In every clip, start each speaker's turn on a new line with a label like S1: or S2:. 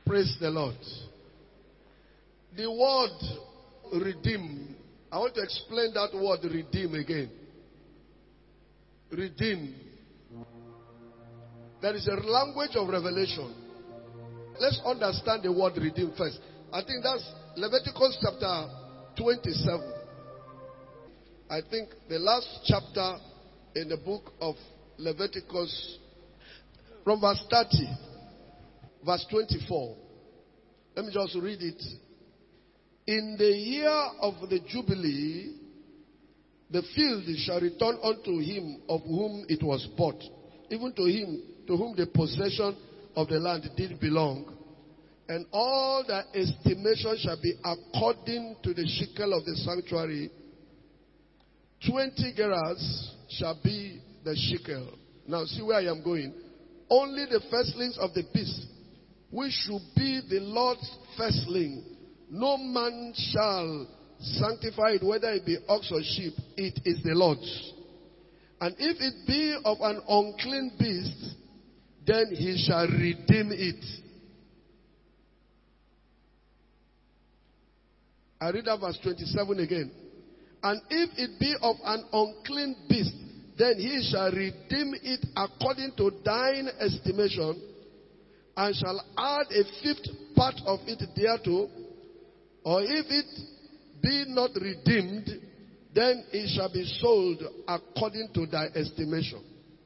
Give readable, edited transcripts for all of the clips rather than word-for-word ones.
S1: Praise the Lord. The word redeem, I want to explain that word redeem again. Redeem. There is a language of revelation. Let's understand the word redeem first. I think that's Leviticus chapter 27. I think the last chapter in the book of Leviticus, from verse 30, verse 24. Let me just read it. In the year of the Jubilee, the field shall return unto him of whom it was bought, even to him to whom the possession of the land did belong. And all the estimation shall be according to the shekel of the sanctuary. 20 gerahs shall be the shekel. Now see where I am going. Only the firstlings of the beast, which should be the Lord's firstling. No man shall sanctify it, whether it be ox or sheep. It is the Lord's. And if it be of an unclean beast, then he shall redeem it. I read that verse 27 again. And if it be of an unclean beast, then he shall redeem it according to thine estimation, and shall add a fifth part of it thereto. Or if it be not redeemed, then it shall be sold according to thy estimation.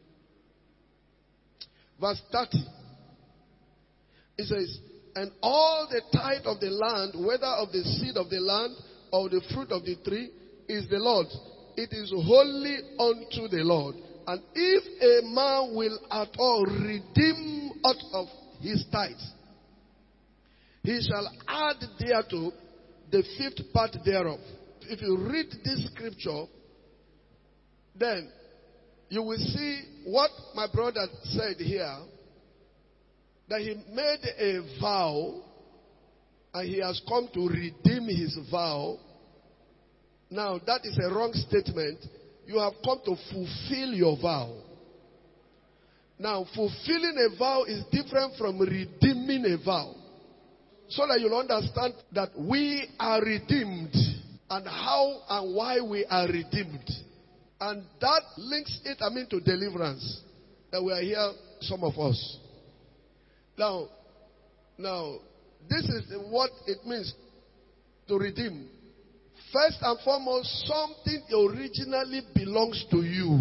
S1: Verse 30. It says, and all the tithe of the land, whether of the seed of the land or the fruit of the tree, is the Lord. It is holy unto the Lord. And if a man will at all redeem out of his tithe, he shall add thereto the fifth part thereof. If you read this scripture, then you will see what my brother said here, that he made a vow and he has come to redeem his vow. Now, that is a wrong statement. You have come to fulfill your vow. Now, fulfilling a vow is different from redeeming a vow. So that you'll understand that we are redeemed and how and why we are redeemed. And that links it, to deliverance. That we are here, some of us. Now, this is what it means to redeem. First and foremost, something originally belongs to you,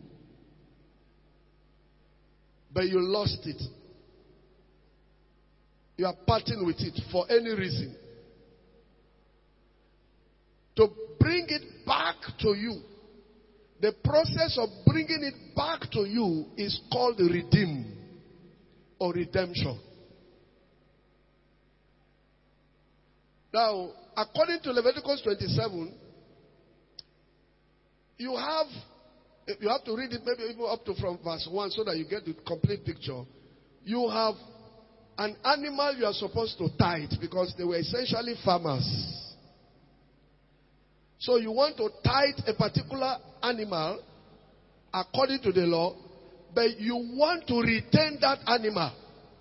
S1: but you lost it. You are parting with it for any reason. To bring it back to you, the process of bringing it back to you is called redeem or redemption. Now, according to Leviticus 27, you have to read it maybe even up to from verse 1 so that you get the complete picture. You have an animal you are supposed to tithe because they were essentially farmers. So you want to tithe a particular animal according to the law, but you want to retain that animal.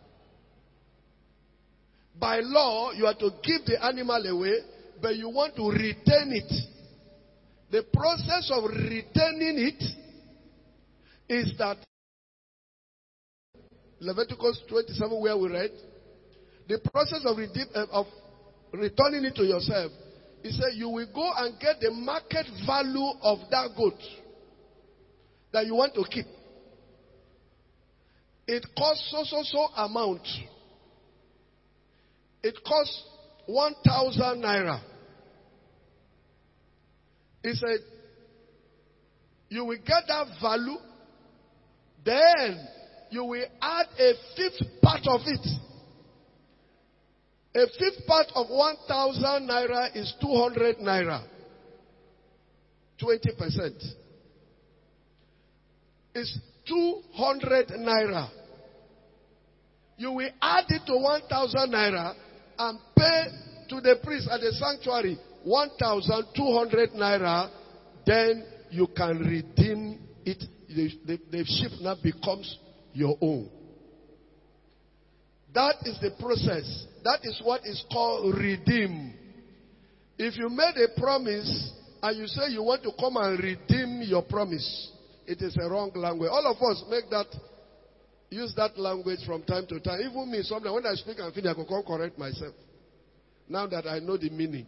S1: By law, you are to give the animal away, but you want to retain it. The process of retaining it is that Leviticus 27, where we read, the process of returning it to yourself, he said you will go and get the market value of that goat that you want to keep. It costs so amount. It costs 1,000 naira. He said, you will get that value, then you will add a fifth part of it. A fifth part of 1,000 naira is 200 naira. 20%. It's 200 naira. You will add it to 1,000 naira and pay to the priest at the sanctuary 1,200 naira. Then you can redeem it. The sheep now becomes your own. That is the process. That is what is called redeem. If you made a promise and you say you want to come and redeem your promise, it is a wrong language. All of us use that language from time to time. Even me, sometimes when I speak and finish, I can come correct myself. Now that I know the meaning.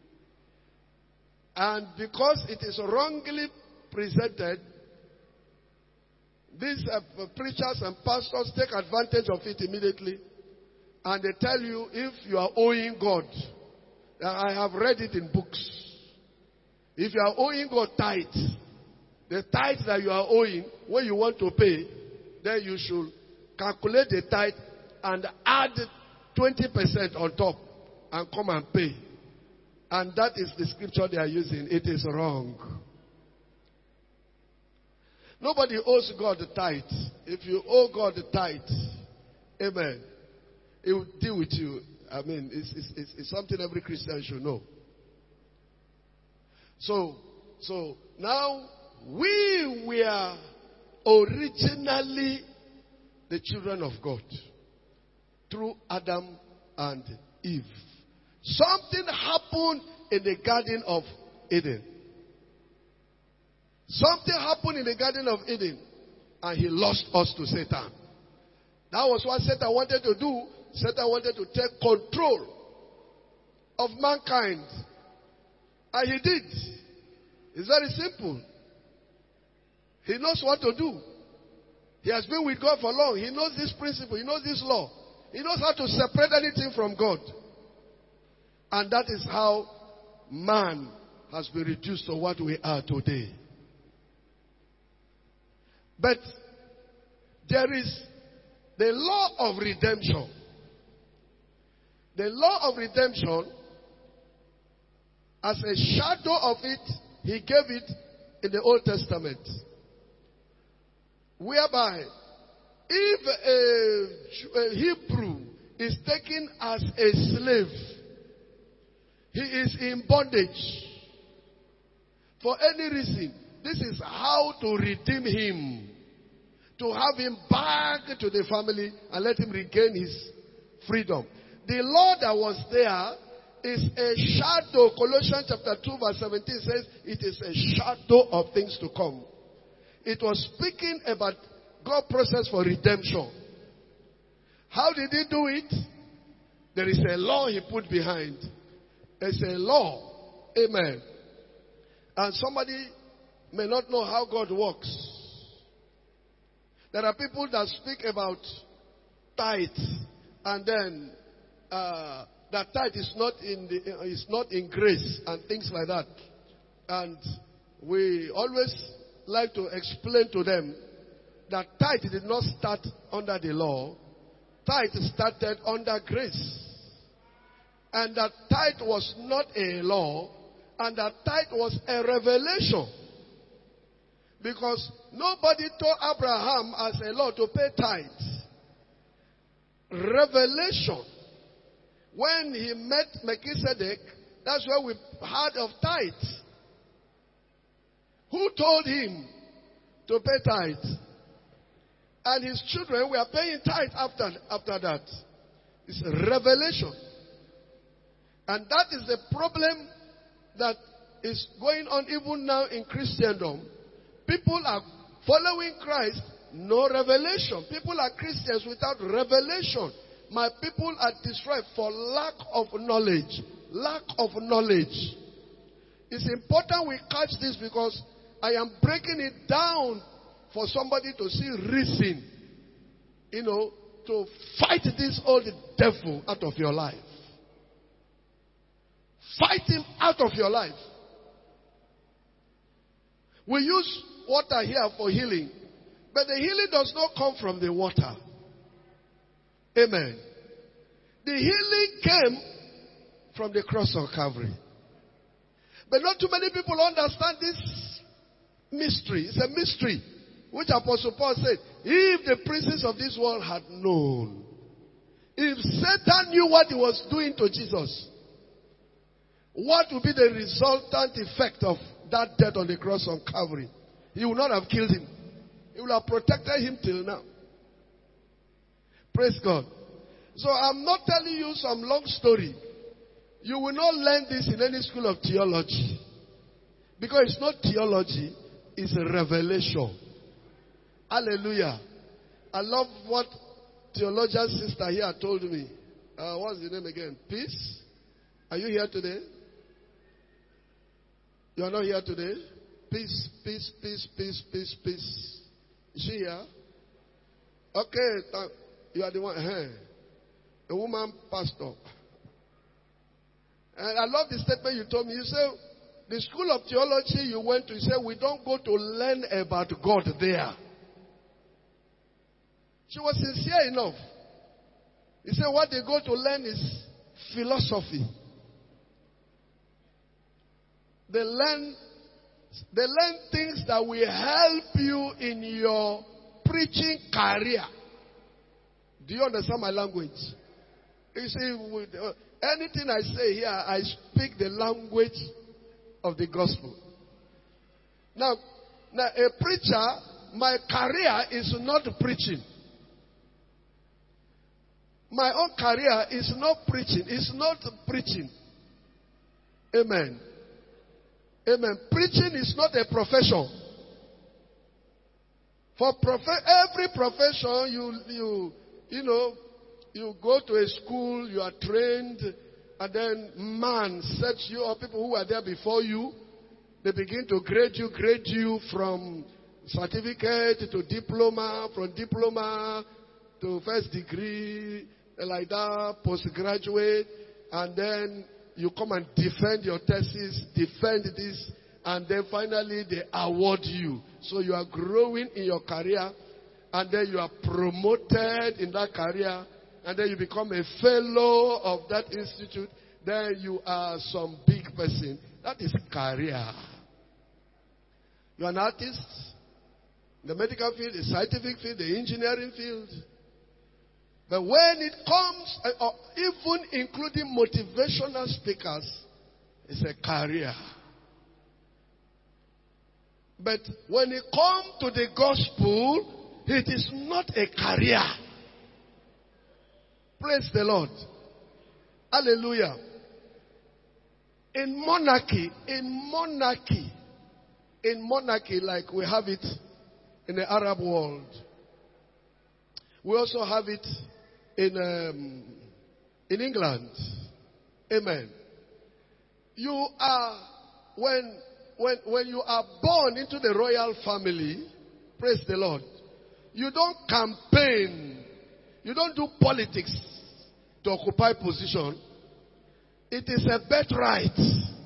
S1: And because it is wrongly presented, these preachers and pastors take advantage of it immediately. And they tell you if you are owing God. I have read it in books. If you are owing God tithes, the tithe that you are owing, when you want to pay, then you should calculate the tithe and add 20% on top and come and pay. And that is the scripture they are using. It is wrong. Nobody owes God the tithe. If you owe God the tithe, amen, He will deal with you. I mean, it's something every Christian should know. So now we were originally the children of God through Adam and Eve. Something happened in the Garden of Eden. Something happened in the Garden of Eden, and he lost us to Satan. That was what Satan wanted to do. Satan wanted to take control of mankind. And he did. It's very simple. He knows what to do. He has been with God for long. He knows this principle. He knows this law. He knows how to separate anything from God. And that is how man has been reduced to what we are today. But there is the law of redemption. The law of redemption, as a shadow of it, he gave it in the Old Testament. Whereby, if a Hebrew is taken as a slave, he is in bondage. For any reason, this is how to redeem him. To have him back to the family and let him regain his freedom. The law that was there is a shadow. Colossians chapter 2 verse 17 says it is a shadow of things to come. It was speaking about God's process for redemption. How did he do it? There is a law he put behind. There's a law. Amen. And somebody may not know how God works. There are people that speak about tithe, and then that tithe is not in grace and things like that. And we always like to explain to them that tithe did not start under the law. Tithe started under grace. And that tithe was not a law, and that tithe was a revelation. Because nobody told Abraham as a law to pay tithe. Revelation. When he met Melchizedek, that's where we heard of tithe. Who told him to pay tithe? And his children were paying tithe after that. It's a revelation. And that is the problem that is going on even now in Christendom. People are following Christ, no revelation. People are Christians without revelation. My people are destroyed for lack of knowledge. Lack of knowledge. It's important we catch this because I am breaking it down for somebody to see reason, to fight this old devil out of your life. Fight him out of your life. We use water here for healing, but the healing does not come from the water. Amen. The healing came from the cross of Calvary. But not too many people understand this mystery. It's a mystery. Which Apostle Paul said, if the princes of this world had known, if Satan knew what he was doing to Jesus, what would be the resultant effect of that death on the cross on Calvary? He would not have killed him. He would have protected him till now. Praise God. So I'm not telling you some long story. You will not learn this in any school of theology. Because it's not theology, it's a revelation. Hallelujah. I love what theologian sister here told me. What's the name again? Peace? Are you here today? You are not here today? Peace, peace, peace, peace, peace, peace. Is she here? Okay, you are the one. A woman pastor. And I love the statement you told me. You said, the school of theology you went to, you said, we don't go to learn about God there. She was sincere enough. He said, what they go to learn is philosophy. They learn things that will help you in your preaching career. Do you understand my language? You see, anything I say here, I speak the language of the gospel. Now, a preacher, my career is not preaching. My own career is not preaching. It's not preaching. Amen. Amen. Preaching is not a profession. For every profession, you go to a school, you are trained, and then man sets you up. People who are there before you, they begin to grade you from certificate to diploma, from diploma to first degree, like that, postgraduate, and then you come and defend your thesis, defend this, and then finally they award you. So you are growing in your career, and then you are promoted in that career, and then you become a fellow of that institute. Then you are some big person. That is career. You are an artist, the medical field, the scientific field, the engineering field. But when it comes, or even including motivational speakers, it's a career. But when it comes to the gospel, it is not a career. Praise the Lord. Hallelujah. In monarchy, like we have it in the Arab world, we also have it in England. Amen. You are, when you are born into the royal family, praise the Lord, you don't campaign, you don't do politics to occupy position. It is a birthright.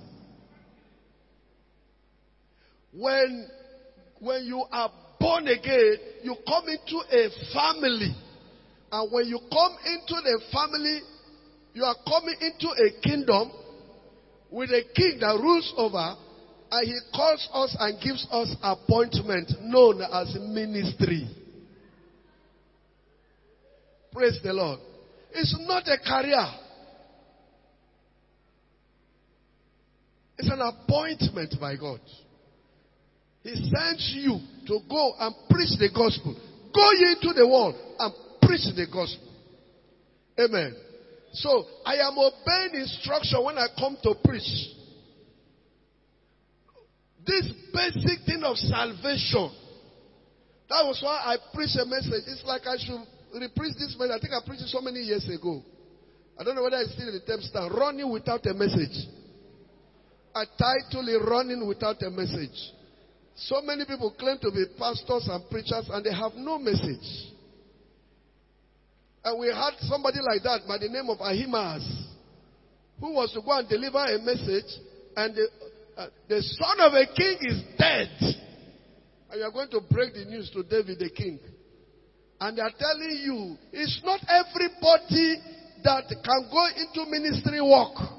S1: When you are born again, you come into a family. And when you come into the family, you are coming into a kingdom with a king that rules over, and he calls us and gives us appointment known as ministry. Praise the Lord. It's not a career. It's an appointment by God. He sends you to go and preach the gospel. Go ye into the world and preach the gospel. Amen. So, I am obeying instruction when I come to preach. This basic thing of salvation. That was why I preached a message. It's like I should repreach this message. I think I preached it so many years ago. I don't know whether it's still in the tape stand. Running without a message. I titled it Running Without a Message. So many people claim to be pastors and preachers and they have no message. And we had somebody like that by the name of Ahimaaz, who was to go and deliver a message, and the son of a king is dead. And you are going to break the news to David the king. And they are telling you, it's not everybody that can go into ministry work.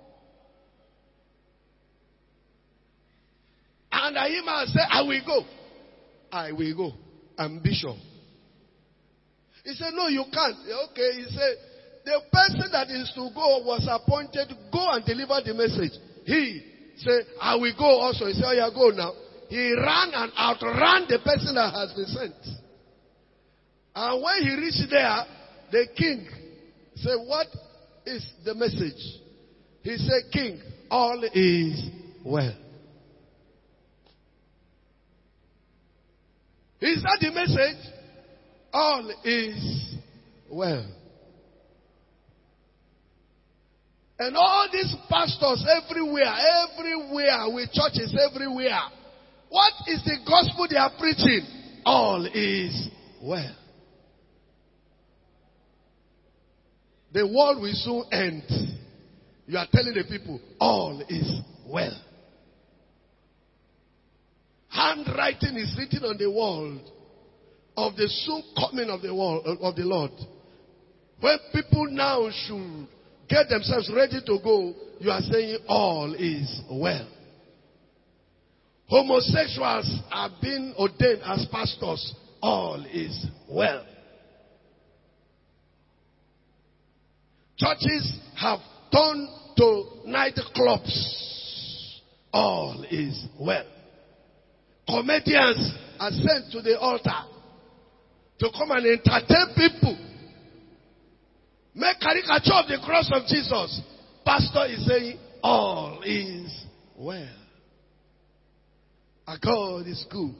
S1: And Ahimaaz said, I will go. I will go. Ambition. He said, no, you can't. Okay, he said, the person that is to go was appointed to go and deliver the message. He said, I will go also. He said, oh yeah, go now. He ran and outran the person that has been sent. And when he reached there, the king Say, what is the message? He said, King, all is well. Is that the message? All is well. And all these pastors everywhere, with churches everywhere, what is the gospel they are preaching? All is well. The world will soon end. You are telling the people, all is well. Handwriting is written on the wall of the soon coming of the Lord. When people now should get themselves ready to go, you are saying all is well. Homosexuals are being ordained as pastors. All is well. Churches have turned to nightclubs. All is well. Comedians are sent to the altar to come and entertain people. Make caricature of the cross of Jesus. Pastor is saying, all is well. Our God is good.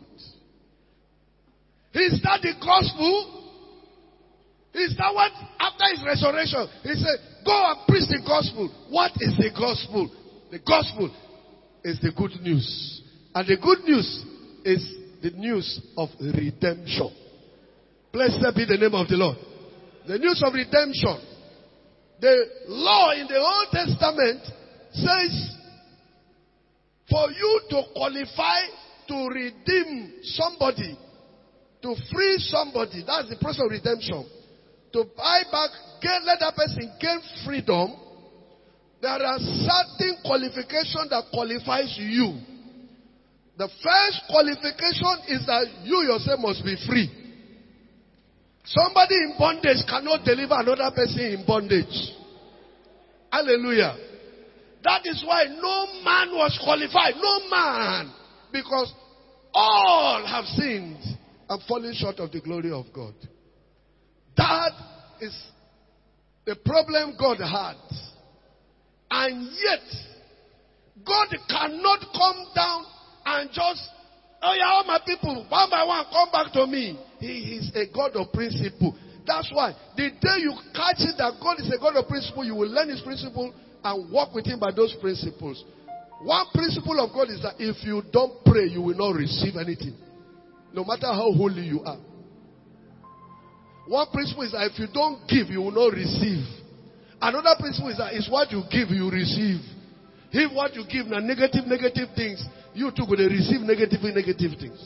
S1: Is that the gospel? Is that what, after his resurrection, he said, go and preach the gospel. What is the gospel? The gospel is the good news. And the good news is the news of redemption. Blessed be the name of the Lord. The news of redemption. The law in the Old Testament says, for you to qualify to redeem somebody, to free somebody, that's the process of redemption. To buy back, let that person gain freedom, there are certain qualifications that qualifies you. The first qualification is that you yourself must be free. Somebody in bondage cannot deliver another person in bondage. Hallelujah. That is why no man was qualified. No man. Because all have sinned and fallen short of the glory of God. That is the problem God had. And yet, God cannot come down and just, oh yeah, all my people, one by one, come back to me. He is a God of principle. That's why the day you catch it that God is a God of principle, you will learn his principle and walk with him by those principles. One principle of God is that if you don't pray, you will not receive anything. No matter how holy you are. One principle is that if you don't give, you will not receive. Another principle is that it's what you give, you receive. If what you give now negative things, you too will receive negative things.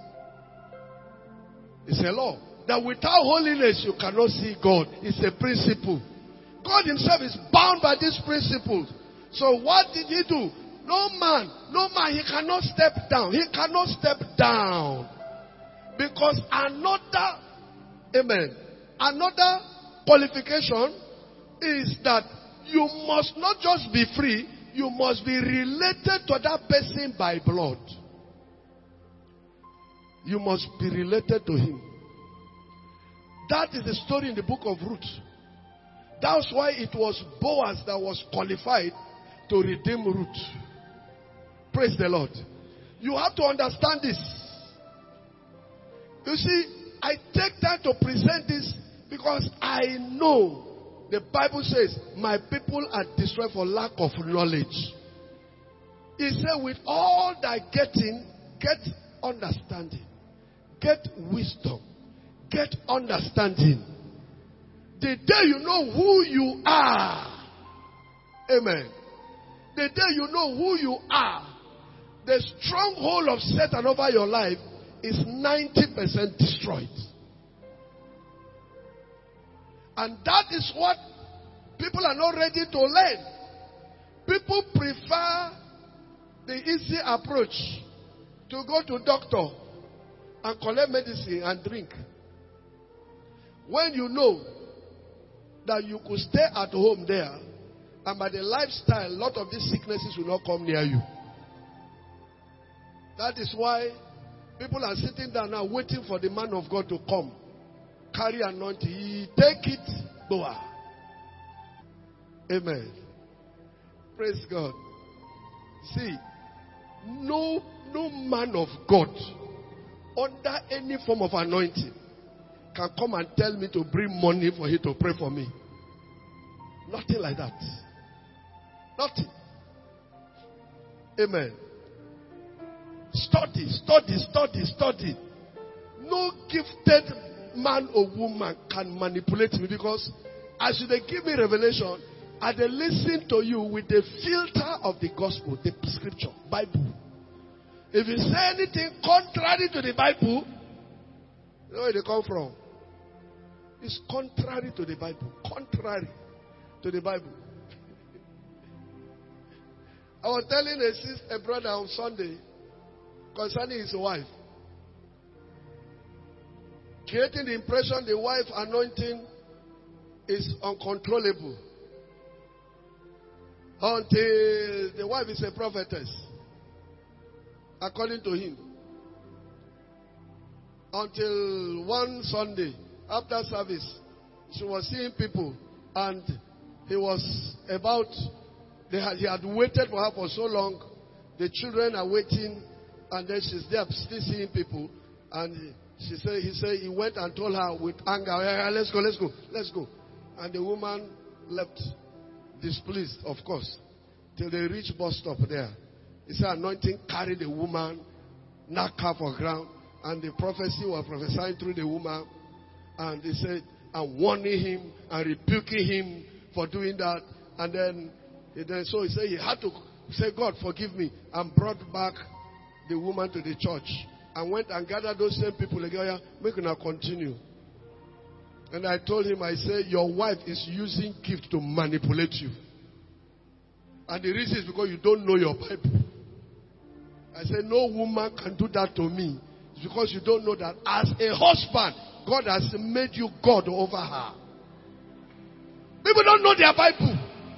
S1: It's a law. That without holiness you cannot see God. It's a principle. God himself is bound by these principles. So what did he do? No man, he cannot step down. He cannot step down. Because another qualification is that you must not just be free, you must be related to that person by blood. You must be related to him. That is the story in the book of Ruth. That's why it was Boaz that was qualified to redeem Ruth. Praise the Lord. You have to understand this. You see, I take time to present this because I know the Bible says, my people are destroyed for lack of knowledge. He said, with all that getting, get understanding. Get wisdom. Get understanding. The day you know who you are. Amen. The day you know who you are. The stronghold of Satan over your life is 90% destroyed. And that is what people are not ready to learn. People prefer the easy approach to go to doctor and collect medicine and drink. When you know that you could stay at home there, and by the lifestyle, a lot of these sicknesses will not come near you. That is why people are sitting down now waiting for the man of God to come. Carry anointing. He take it, boa. Amen. Praise God. See, no man of God under any form of anointing can come and tell me to bring money for him to pray for me. Nothing like that. Nothing. Amen. Study. No gifted man or woman can manipulate me, because as they give me revelation, I they listen to you with the filter of the gospel, the scripture, Bible. If you say anything contrary to the Bible, you know where they come from. It's contrary to the Bible. Contrary to the Bible. I was telling a brother on Sunday concerning his wife. Creating the impression the wife anointing is uncontrollable. Until the wife is a prophetess. According to him. Until one Sunday, after service, she was seeing people, and he had waited for her for so long. The children are waiting, and then she's there still seeing people. And he said he went and told her with anger, let's go. And the woman left, displeased, of course, till they reached bus stop there. He said anointing carried the woman, knocked her for ground, and the prophecy was prophesying through the woman. And he said, and warning him and rebuking him for doing that. And then so he said he had to say, God, forgive me, and brought back the woman to the church. And went and gathered those same people again. Make her continue. And I told him, I said, your wife is using gift to manipulate you. And the reason is because you don't know your Bible. I said, no woman can do that to me. It's because you don't know that as a husband, God has made you God over her. People don't know their Bible.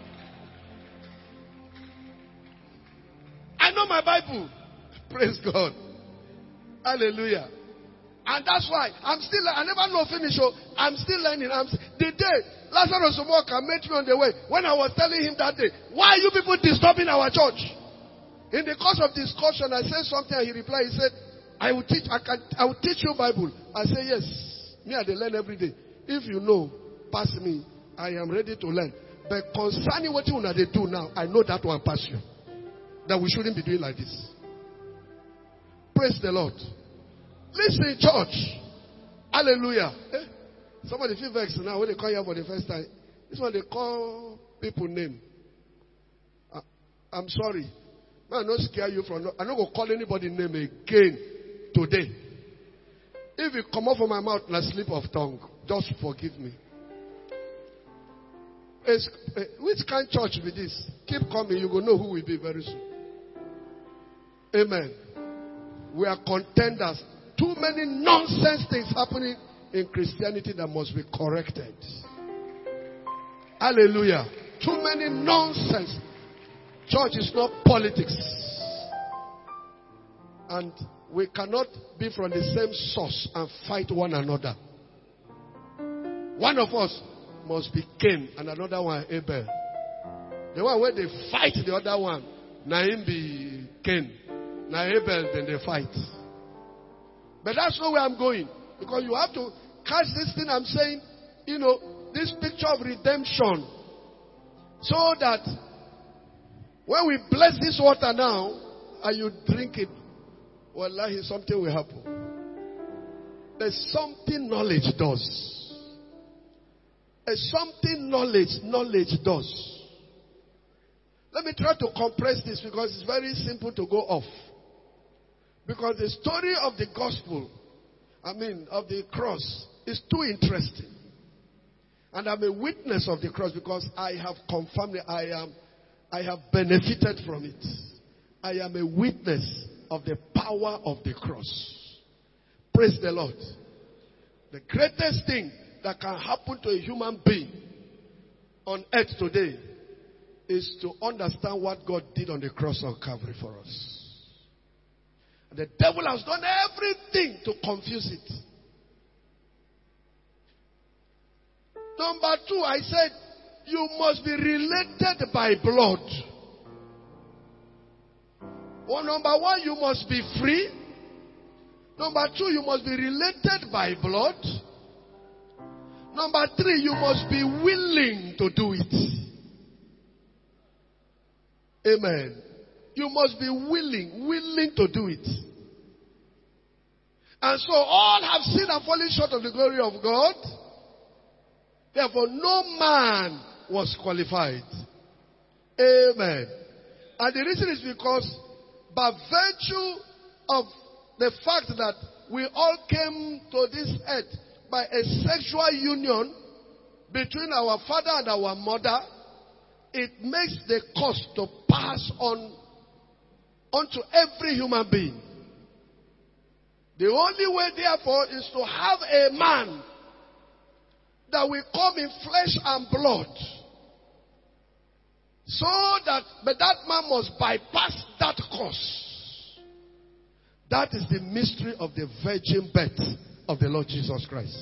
S1: I know my Bible. Praise God. Hallelujah. And that's why I never know finish. I'm still learning. The day Lazarus Omoka met me on the way, when I was telling him that day, why are you people disturbing our church? In the course of discussion, I said something, and he replied, he said, I will teach you Bible. I said, yes. Me, I learn every day. If you know, pass me. I am ready to learn. But concerning what you want to do now, I know that one pass you. That we shouldn't be doing like this. Praise the Lord. Listen, church. Hallelujah. Somebody feel vexed now when they call you for the first time. This one they call people name. I'm sorry. I'm not scare you from. I'm not going to call anybody name again today. If it come out from my mouth in a slip of tongue, just forgive me. Which kind of church be this? Keep coming, you will know who will be very soon. Amen. We are contenders. Too many nonsense things happening in Christianity that must be corrected. Hallelujah. Too many nonsense. Church is not politics. And we cannot be from the same source and fight one another. One of us must be Cain and another one Abel. The one where they fight the other one, now him be Cain. Now Abel, then they fight. But that's not where I'm going. Because you have to catch this thing I'm saying, this picture of redemption. So that when we bless this water now, and you drink it, wallahi, something will happen. There's something knowledge does. There's something knowledge does. Let me try to compress this because it's very simple to go off. Because the story of the gospel, of the cross, is too interesting. And I'm a witness of the cross because I have confirmed it. I have benefited from it. I am a witness of the power of the cross. Praise the Lord. The greatest thing that can happen to a human being on earth today is to understand what God did on the cross of Calvary for us. And the devil has done everything to confuse it. Number two, I said, You must be related by blood. Well, number one, you must be free. Number two, you must be related by blood. Number three, you must be willing to do it. Amen. You must be willing to do it. And so all have sinned and fallen short of the glory of God. Therefore, no man was qualified. Amen. And the reason is because by virtue of the fact that we all came to this earth by a sexual union between our father and our mother, it makes the curse to pass onto every human being. The only way, therefore, is to have a man that will come in flesh and blood. But that man must bypass that curse. That is the mystery of the virgin birth of the Lord Jesus Christ.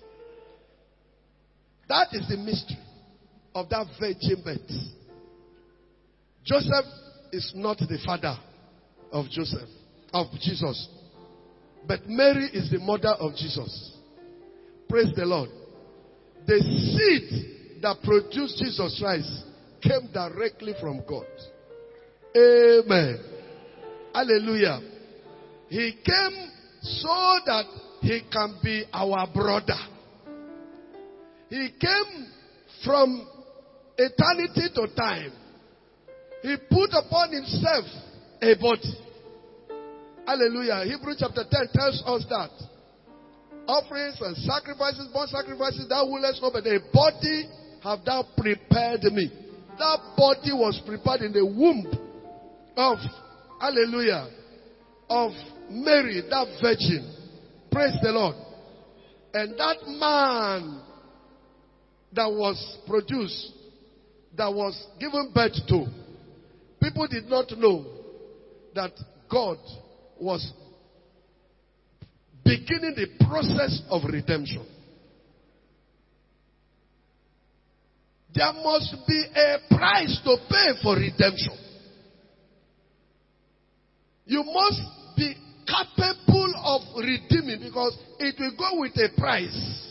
S1: That is the mystery of that virgin birth. Joseph is not the father of Jesus. But Mary is the mother of Jesus. Praise the Lord. The seed that produced Jesus Christ came directly from God. Amen. Hallelujah. He came so that he can be our brother. He came from eternity to time. He put upon himself a body. Hallelujah. Hebrews chapter 10 tells us that offerings and sacrifices, burnt sacrifices, thou wouldest know, but a body have thou prepared me. That body was prepared in the womb of, hallelujah, of Mary, that virgin. Praise the Lord. And that man that was produced, that was given birth to, people did not know that God was beginning the process of redemption. There must be a price to pay for redemption. You must be capable of redeeming, because it will go with a price.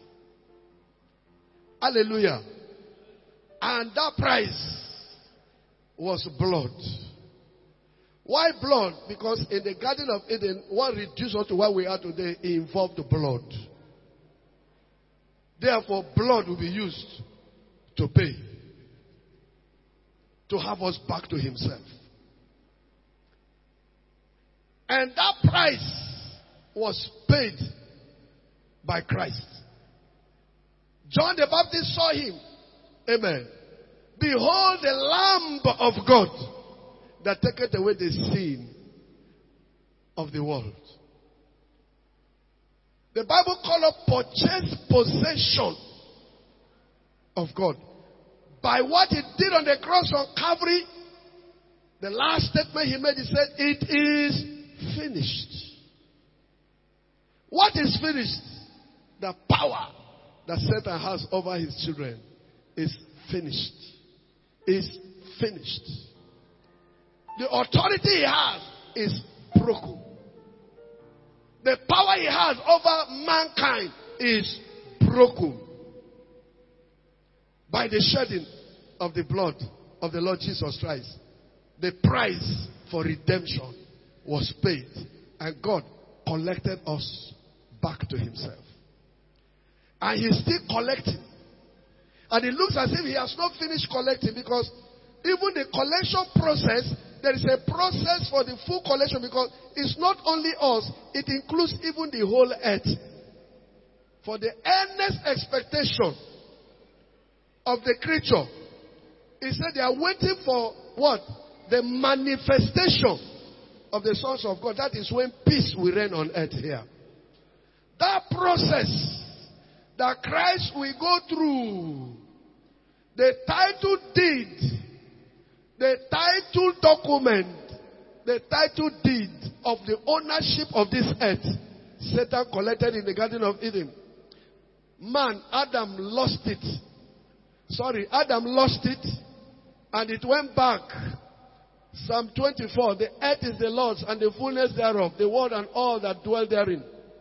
S1: Hallelujah. And that price was blood. Why blood? Because in the Garden of Eden, what reduced us to what we are today involved blood. Therefore, blood will be used to pay, to have us back to himself. And that price was paid by Christ. John the Baptist saw him. Amen. Behold the Lamb of God that taketh away the sin of the world. The Bible calls it purchased possession of God. By what he did on the cross on Calvary, the last statement he made, he said, it is finished. What is finished? The power that Satan has over his children is finished. Is finished. The authority he has is broken. The power he has over mankind is broken. By the shedding of the blood of the Lord Jesus Christ, the price for redemption was paid, and God collected us back to himself. And he's still collecting. And it looks as if he has not finished collecting, because even the collection process, there is a process for the full collection, because it's not only us, it includes even the whole earth. For the earnest expectation of the creature, he said they are waiting for what? The manifestation of the sons of God. That is when peace will reign on earth here. That process that Christ will go through, the title deed, the title document, the title deed of the ownership of this earth, Satan collected in the Garden of Eden. Man, Adam, lost it. Adam lost it and it went back. Psalm 24, the earth is the Lord's and the fullness thereof, the world and all that dwell therein.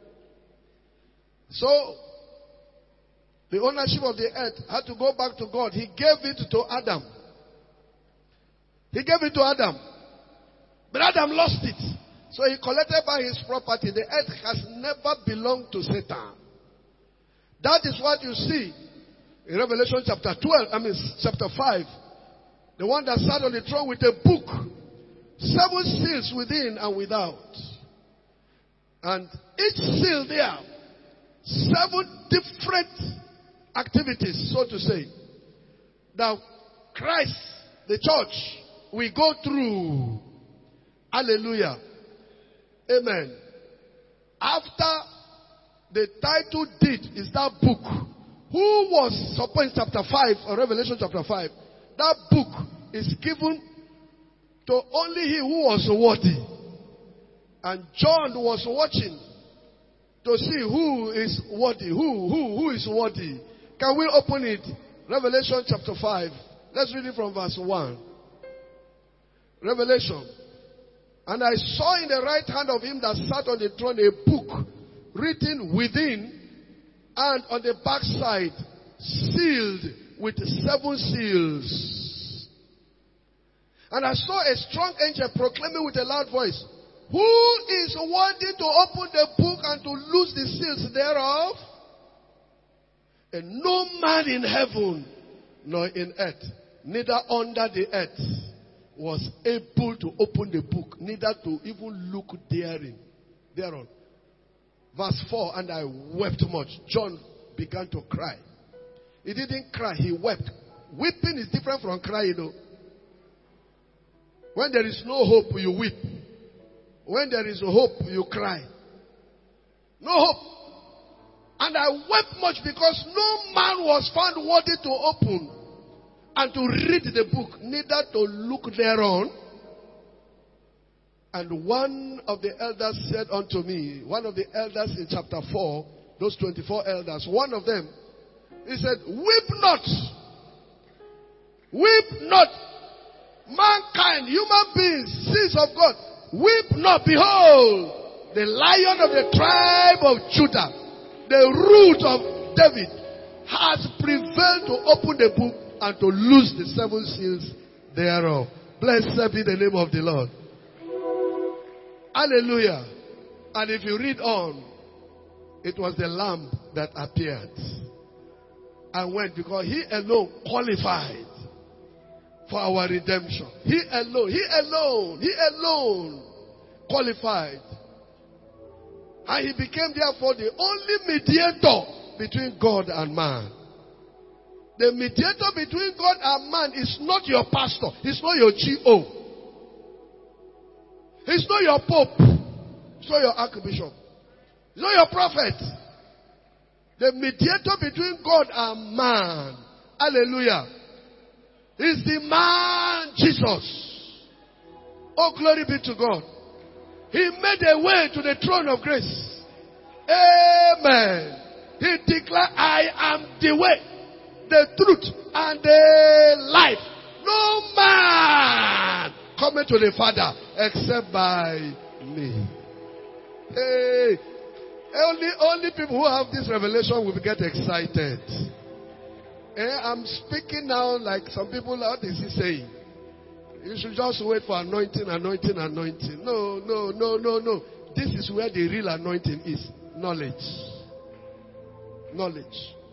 S1: So, the ownership of the earth had to go back to God. He gave it to Adam. He gave it to Adam. But Adam lost it. So he collected back his property. The earth has never belonged to Satan. That is what you see in Revelation chapter 5. The one that sat on the throne with a book. 7 seals within and without. And each seal there, 7 different activities, so to say. Now, Christ, the church, we go through. Hallelujah. Amen. After the title deed is that book. Who was, suppose chapter 5 or Revelation chapter 5, that book is given to only he who was worthy. And John was watching to see who is worthy. Who is worthy. Can we open it? Revelation chapter 5. Let's read it from verse 1. Revelation. And I saw in the right hand of him that sat on the throne a book written within and on the backside, sealed with 7 seals. And I saw a strong angel proclaiming with a loud voice, who is worthy to open the book and to loose the seals thereof? And no man in heaven, nor in earth, neither under the earth, was able to open the book, neither to even look thereon. Verse 4, and I wept much. John began to cry. He didn't cry, he wept. Weeping is different from crying, When there is no hope, you weep. When there is hope, you cry. No hope. And I wept much because no man was found worthy to open and to read the book, neither to look thereon. And one of the elders said unto me, one of the elders in chapter 4, those 24 elders, one of them, he said, weep not. Weep not. Mankind, human beings, seeds of God, weep not. Behold, the Lion of the tribe of Judah, the root of David, has prevailed to open the book and to loose the 7 seals thereof. Blessed be the name of the Lord. Hallelujah. And if you read on, it was the Lamb that appeared and went, because he alone qualified for our redemption. He alone qualified. And he became therefore the only mediator between God and man. The mediator between God and man is not your pastor. It's not your GO. It's not your pope. It's not your archbishop. It's not your prophet. The mediator between God and man. Hallelujah. Is the man Jesus. Oh, glory be to God. He made a way to the throne of grace. Amen. He declared, I am the way, the truth, and the life. No man coming to the Father except by me. Hey, only people who have this revelation will get excited. I'm speaking now like some people, what is he saying? You should just wait for anointing. No. This is where the real anointing is. Knowledge.